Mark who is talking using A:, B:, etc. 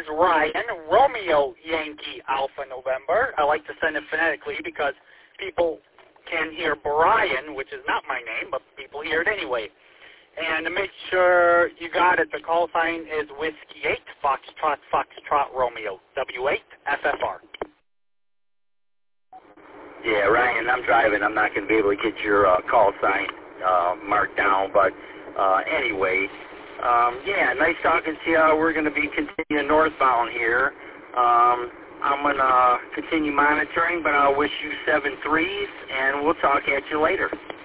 A: Ryan, Romeo, Yankee, Alpha, November. I like to send it phonetically because people can hear Brian, which is not my name, but people hear it anyway. And to make sure you got it, the call sign is Whiskey 8, Foxtrot, Foxtrot, Romeo, W8, FFR.
B: Yeah, Ryan, I'm driving. I'm not going to be able to get your call sign marked down, but anyway, yeah, nice talking to you. We're going to be continuing northbound here. I'm going to continue monitoring, but I'll wish you 7 3s, and we'll talk at you later.